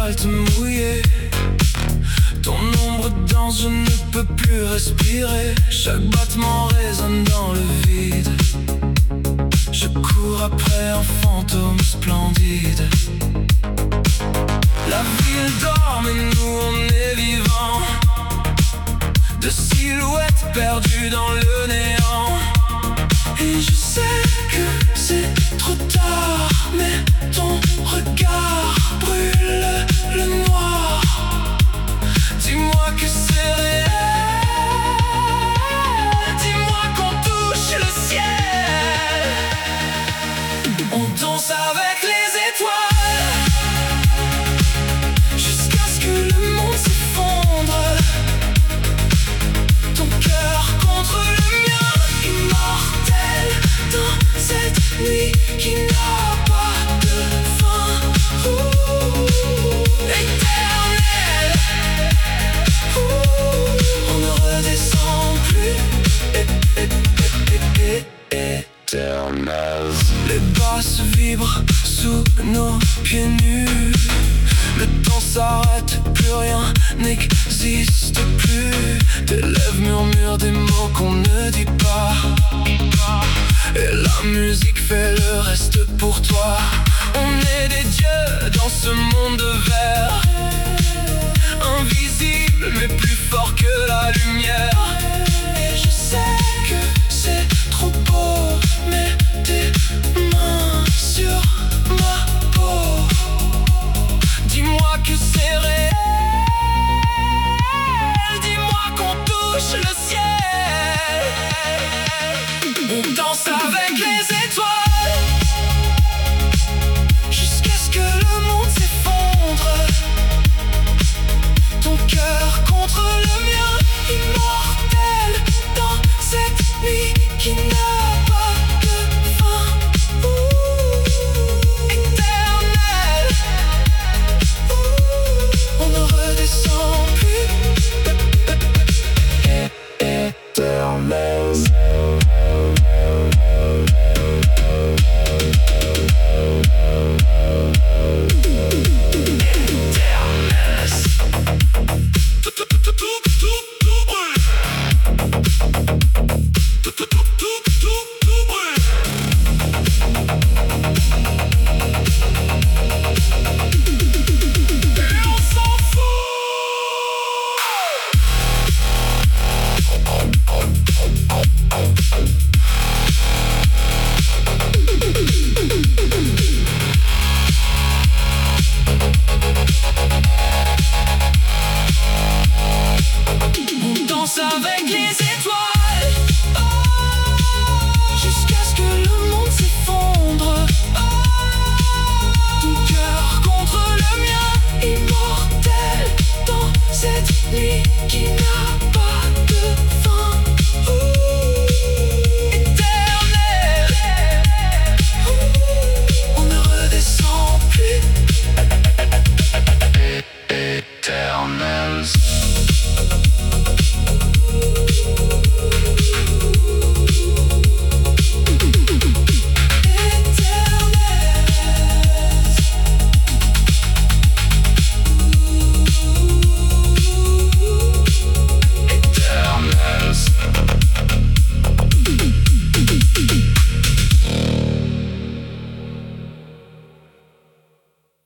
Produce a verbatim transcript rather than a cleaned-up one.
l'asphalte mouillé. Ton ombre danse, je ne peux plus respirer. Chaque battement résonne dans le vide. Je cours après un fantôme splendide. La ville dort mais nous on est vivants. De silhouettes perdues dans le néant. Et je sais que c'est trop tard, mais ton regard brûle le noir. Dis-moi que c'est réel. Dis-moi qu'on touche le ciel. On danse avec les étoiles jusqu'à ce que le monde s'effondre. Ton cœur contre le mien, immortel dans cette nuit qui n'a pas de fin. Ouh, éternel. Ouh, on ne redescend plus. É- é- é- é- é- éternel. Les basses vibrent sous nos pieds nus. Le temps s'arrête, plus rien n'existe plus. Tes lèvres murmurent des mots qu'on ne dit pas. Et la musique fait le reste pour toi. On est des dieux dans ce monde de verre. Invisible mais plus fort que la lumière. Et je sais